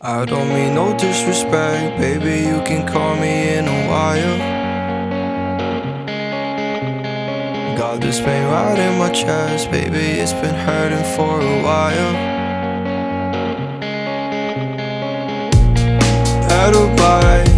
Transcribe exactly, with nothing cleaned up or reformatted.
I don't mean no disrespect, baby, you can call me in a while. Got this pain right in my chest, baby, it's been hurting for a while. Pedal bike,